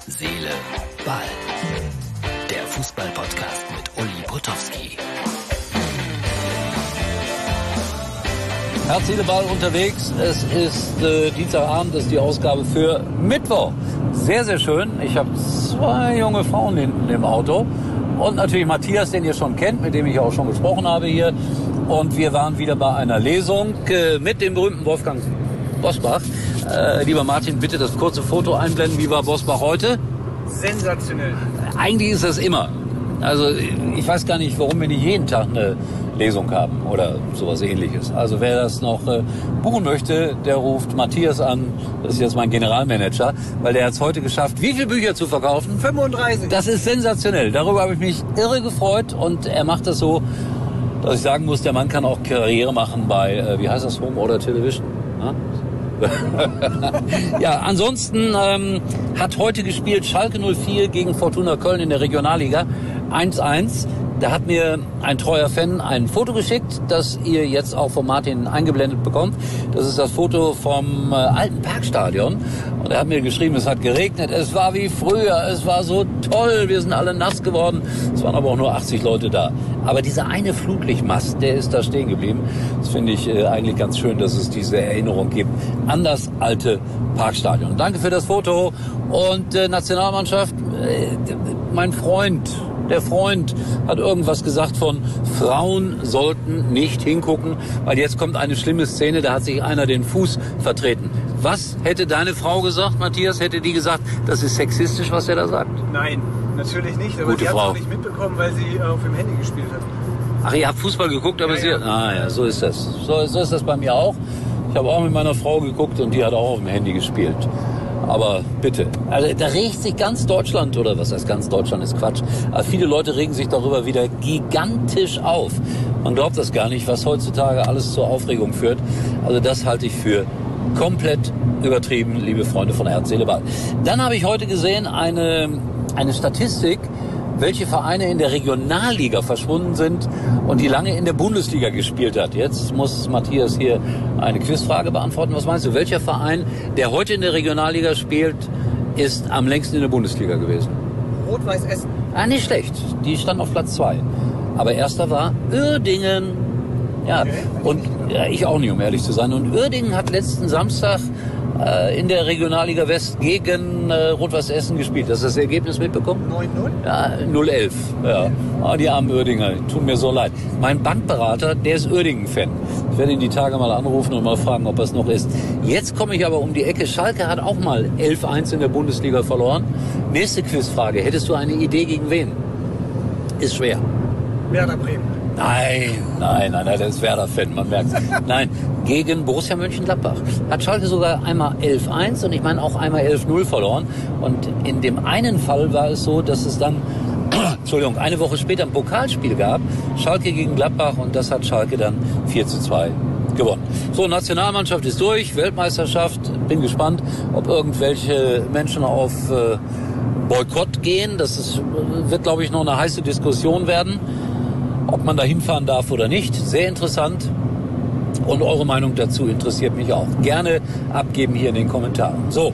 Seele, Ball. Der Fußball-Podcast mit Uli Potowski. Herz, Seele, Ball unterwegs. Es ist Dienstagabend, das ist die Ausgabe für Mittwoch. Sehr, sehr schön. Ich habe 2 junge Frauen hinten im Auto. Und natürlich Matthias, den ihr schon kennt, mit dem ich auch schon gesprochen habe hier. Und wir waren wieder bei einer Lesung mit dem berühmten Wolfgang Bosbach. Lieber Martin, bitte das kurze Foto einblenden. Wie war Bosbach heute? Sensationell. Eigentlich ist das immer. Also ich weiß gar nicht, warum wir nicht jeden Tag eine Lesung haben oder sowas Ähnliches. Also wer das noch buchen möchte, der ruft Matthias an. Das ist jetzt mein Generalmanager, weil der hat es heute geschafft, wie viele Bücher zu verkaufen? 35. Das ist sensationell. Darüber habe ich mich irre gefreut und er macht das so, dass ich sagen muss, der Mann kann auch Karriere machen bei, wie heißt das, Home oder Television? Ja? Ja, ansonsten hat heute gespielt Schalke 04 gegen Fortuna Köln in der Regionalliga 1-1. Da hat mir ein treuer Fan ein Foto geschickt, das ihr jetzt auch von Martin eingeblendet bekommt. Das ist das Foto vom alten Parkstadion. Und er hat mir geschrieben, es hat geregnet, es war wie früher, es war so toll, wir sind alle nass geworden. Es waren aber auch nur 80 Leute da. Aber dieser eine Flutlichtmast, der ist da stehen geblieben. Das finde ich eigentlich ganz schön, dass es diese Erinnerung gibt an das alte Parkstadion. Danke für das Foto. Und Nationalmannschaft, mein Freund, der Freund hat irgendwas gesagt von Frauen sollten nicht hingucken, weil jetzt kommt eine schlimme Szene, da hat sich einer den Fuß vertreten. Was hätte deine Frau gesagt, Matthias? Hätte die gesagt, das ist sexistisch, was er da sagt? Nein, natürlich nicht. Aber Gute sie hat es Frau. auch nicht mitbekommen, weil sie auf dem Handy gespielt hat. Ach, ihr habt Fußball geguckt, aber Ja, sie... Ah ja, so ist das. So ist das bei mir auch. Ich habe auch mit meiner Frau geguckt und die hat auch auf dem Handy gespielt. Aber bitte, also da regt sich ganz Deutschland, oder was heißt ganz Deutschland, ist Quatsch. Aber viele Leute regen sich darüber wieder gigantisch auf. Man glaubt das gar nicht, was heutzutage alles zur Aufregung führt. Also das halte ich für komplett übertrieben, liebe Freunde von Herz, Seele, Ball. Dann habe ich heute gesehen eine Statistik, welche Vereine in der Regionalliga verschwunden sind und die lange in der Bundesliga gespielt hat. Jetzt muss Matthias hier eine Quizfrage beantworten. Was meinst du, welcher Verein, der heute in der Regionalliga spielt, ist am längsten in der Bundesliga gewesen? Rot-Weiß Essen. Ah, nicht schlecht. Die stand auf Platz 2. Aber erster war Uerdingen. Ja, Okay. und ja, ich auch nicht, um ehrlich zu sein. Und Uerdingen hat letzten Samstag in der Regionalliga West gegen Rot-Weiß Essen gespielt. Hast du das Ergebnis mitbekommen? 9-0? Ja, 0-11. Ja. Ah, die armen Uerdinger, tun mir so leid. Mein Bankberater, der ist Uerdingen-Fan. Ich werde ihn die Tage mal anrufen und mal fragen, ob er es noch ist. Jetzt komme ich aber um die Ecke. Schalke hat auch mal 11-1 in der Bundesliga verloren. Nächste Quizfrage. Hättest du eine Idee gegen wen? Ist schwer. Werder Bremen. Nein, das ist Werder-Fan, man merkt's. Nein, gegen Borussia Mönchengladbach. Hat Schalke sogar einmal 11-1 und ich meine auch einmal 11-0 verloren. Und in dem einen Fall war es so, dass es dann, Entschuldigung, eine Woche später ein Pokalspiel gab. Schalke gegen Gladbach und das hat Schalke dann 4-2 gewonnen. So, Nationalmannschaft ist durch, Weltmeisterschaft. Bin gespannt, ob irgendwelche Menschen auf Boykott gehen. Wird, glaube ich, noch eine heiße Diskussion werden. Ob man da hinfahren darf oder nicht, sehr interessant. Und eure Meinung dazu interessiert mich auch. Gerne abgeben hier in den Kommentaren. So,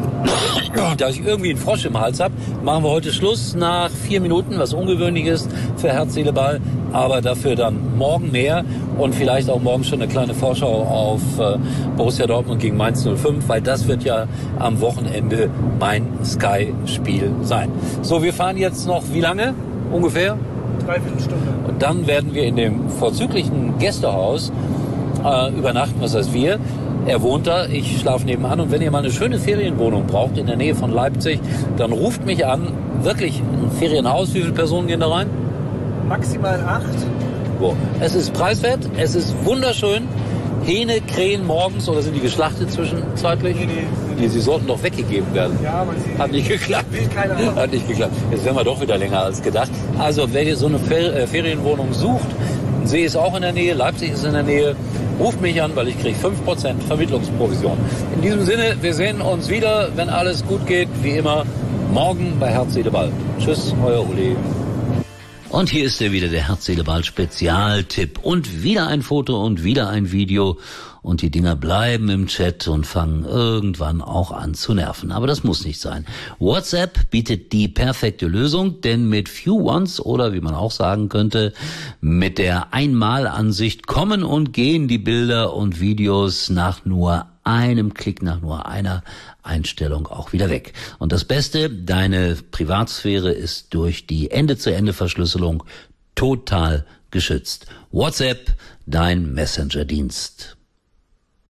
da ich irgendwie einen Frosch im Hals habe, machen wir heute Schluss nach 4 Minuten, was ungewöhnlich ist für Herz, Seele, Ball. Aber dafür dann morgen mehr und vielleicht auch morgen schon eine kleine Vorschau auf Borussia Dortmund gegen Mainz 05, weil das wird ja am Wochenende mein Sky-Spiel sein. So, wir fahren jetzt noch wie lange ungefähr? 3/4 Stunde. Und dann werden wir in dem vorzüglichen Gästehaus übernachten. Was heißt wir? Er wohnt da, ich schlafe nebenan. Und wenn ihr mal eine schöne Ferienwohnung braucht in der Nähe von Leipzig, dann ruft mich an. Wirklich ein Ferienhaus. Wie viele Personen gehen da rein? Maximal 8. So. Es ist preiswert, es ist wunderschön. Hähne, Krähen morgens oder sind die geschlachtet zwischenzeitlich? Nee. Sie sollten doch weggegeben werden. Ja, aber sie Hat nicht geklappt. will keiner haben. Hat nicht geklappt. Jetzt werden wir doch wieder länger als gedacht. Also, wer hier so eine Ferienwohnung sucht, ein See ist auch in der Nähe, Leipzig ist in der Nähe, ruft mich an, weil ich kriege 5% Vermittlungsprovision. In diesem Sinne, wir sehen uns wieder, wenn alles gut geht, wie immer, morgen bei Herz, Seele, Ball. Tschüss, euer Uli. Und hier ist er wieder, der Herz-Seele-Ball-Spezialtipp. Und wieder ein Foto und wieder ein Video. Und die Dinger bleiben im Chat und fangen irgendwann auch an zu nerven. Aber das muss nicht sein. WhatsApp bietet die perfekte Lösung, denn mit Few Ones oder wie man auch sagen könnte, mit der Einmalansicht kommen und gehen die Bilder und Videos nach nur einem Klick, nach nur einer Einstellung auch wieder weg. Und das Beste, deine Privatsphäre ist durch die Ende-zu-Ende-Verschlüsselung total geschützt. WhatsApp, dein Messenger-Dienst.